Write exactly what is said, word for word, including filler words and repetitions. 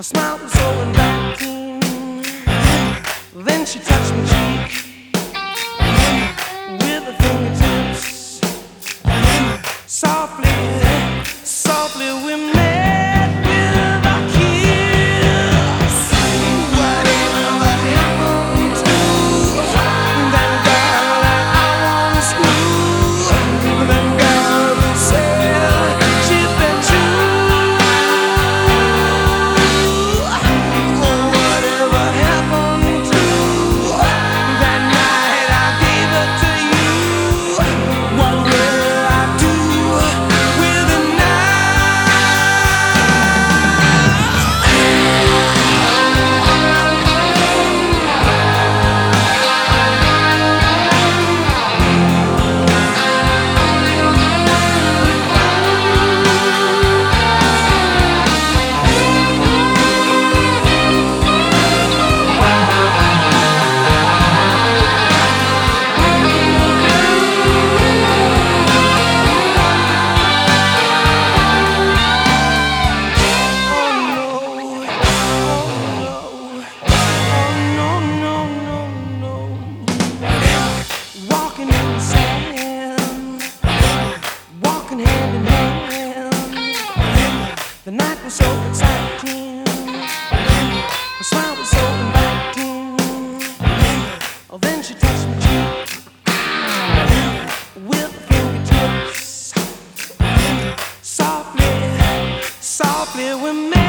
Her smile was so inviting. Then she touched my cheek with her fingertips. Softly, softly we met with a kiss. Whatever happened to that girl that I once knew? That girl who said she'd been true. Oh, whatever happened to that night I gave it to you? What will I do with it now? Walking in the sand, walking hand in hand. The night was so exciting, her smile was so inviting. Oh, then she touched my cheek with her fingertips. Softly, softly we met.